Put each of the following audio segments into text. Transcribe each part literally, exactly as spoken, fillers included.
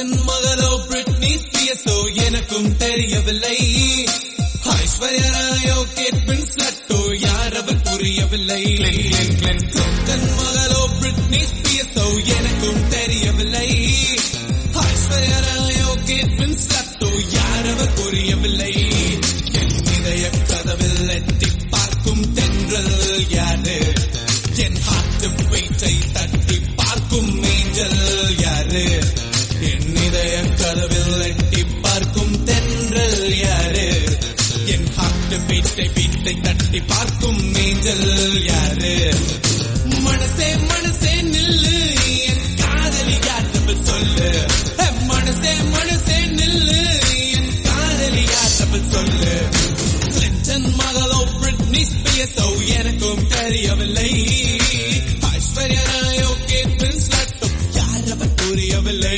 Clinton மகளோ Britney ஸ்பியர்ஸோ எனக்கும் தெரியவில்லை. ஐஸ்வர்யா ராயோ கேட் வின்ஸ்லட்டோ யார் அவர் புரியவில்லை. கிளின்டன் மகளோ பிரிட்னி ஸ்பியர்ஸோ எனக்கும் தெரியவில்லை. ஐஸ்வர்யா ராயோ கேட் வின்ஸ்லட்டோ யார் அவர் புரியவில்லை. என் இதய கதவில் எட்டி பார்க்கும் தென்றல் யாரு, என் ஹார்ட் பீட்டை தட்டி பார்க்கும் ஏஞ்சல் யாரு, என் இதய கதவில் எட்டி பார்க்கும் தென்றல் யாரு, என் ஹார்ட் பீட்டை பீட்டை தட்டி பார்க்கும் ஏஞ்சல் யாரு. மனசே மனசே நில்லு என் காதலி யாத்தவள் சொல்லு. மனசே மனசே நில்லு என் காதலி யாத்தவள் சொல்லு. கிளின்டன் மகளோ பிரிட்னி ஸ்பியர்ஸோ எனக்கும் தெரியவில்லை. ஐஸ்வர்யா ராயோ கேட் வின்ஸ்லட்டோ யார் அவர் புரியவில்லை.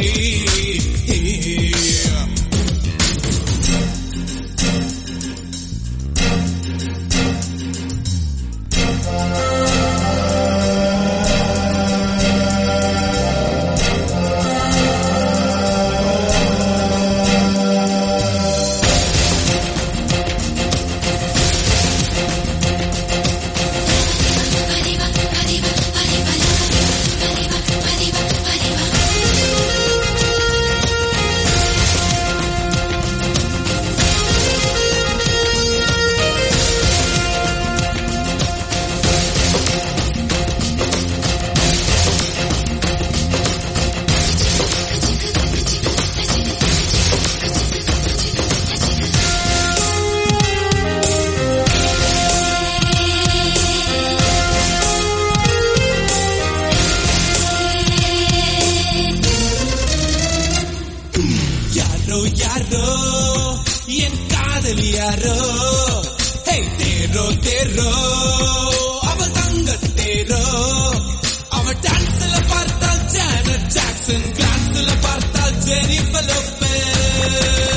யாரோ என் காதலி யாரோ, ஹே தேரோ தேரோ அவள் தங்க தேரோ. அவள் டான்ஸ்ல பார்த்தால் ஜானட் ஜாக்சன், கிளான்ஸ்ல பார்த்தால் ஜெனிஃபர் லோபெஸ்.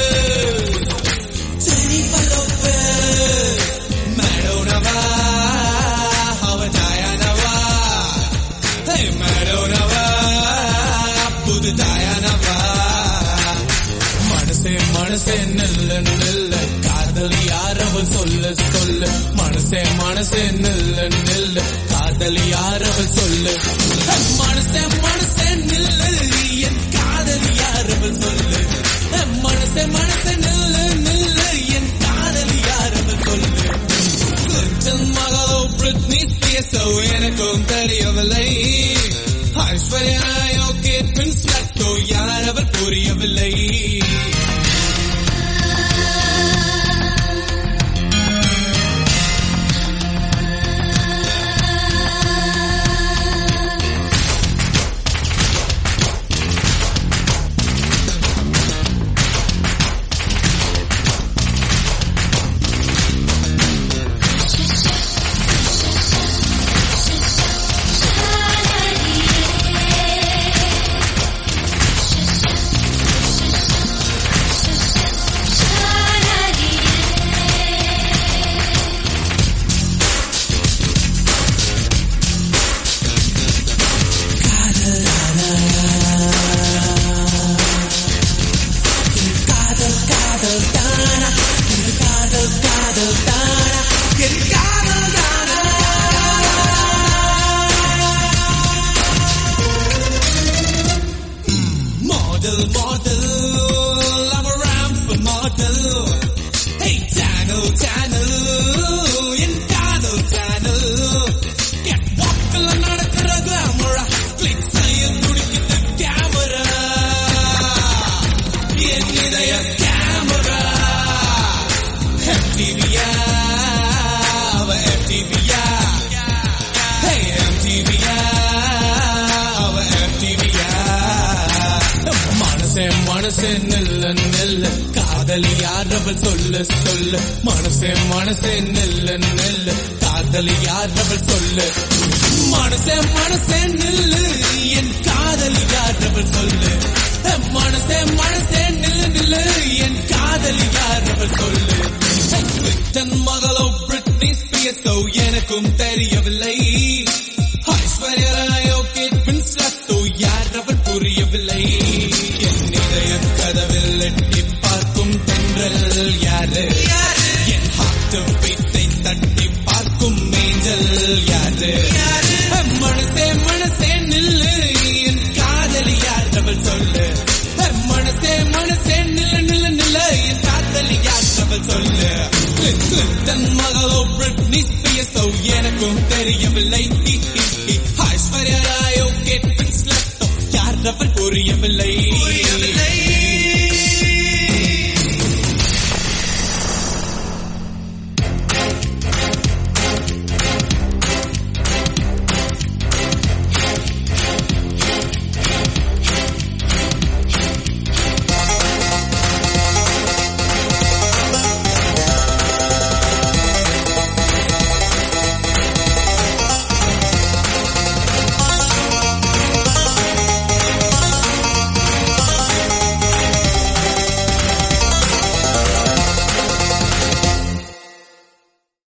ஜெனிஃபர் லோபெஸ் மேடோனவா, அவள் டயானாவா. ஹே மேடோனவா புது டயானாவா. மனசே நில்லு நில்லு காதலி யார் அவள் சொல்லு சொல்லு. மனசே மனசே நில்லு நில்லு காதலி யார் அவள் சொல்லு. மனசே மனசே நில்லு என் காதலி யார் அவள் சொல்லு. மனசே மனசே நில்லு நில்லு என் காதலி யார் அவள் சொல்லு. கிளின்டன் மகளோ பிரிட்னி ஸ்பியர்ஸோ எனக்கும் தெரியவில்லை. ஐஸ்வர்யா ராயோ கேட் வின்ஸ்லட்டோ யார் அவர் புரியவில்லை. Model, I'm a ramp model. Hey, channel, channel, in Cadel channel. Get walk la nadakra glamour, click sayin mudikittu camera. Yen idaya camera. M T V ya, ava M T V ya. Hey, M T V ya, ava M T V ya. மனசே மனசே நில்லு நில்லு காதலி யார் அவள் சொல்லு சொல்லு. மனசே மனசே நில்லு நில்லு காதலி யார் அவள் சொல்லு. மனசே மனசே நில்லு என் காதலி யார் அவள் சொல்லு. மனசே மனசே நில்லு நில்லு என் காதலி யார் அவள் சொல்லு. கிளின்டன் மகளோ பிரிட்னி ஸ்பியர்ஸோ எனக்கும் தெரியவில்லை. ஐஸ்வர்யா ராயோ கேட் வின்ஸ்லட்டோ யார் அவள் புரியவில்லை. என் இதய புரியவில்லை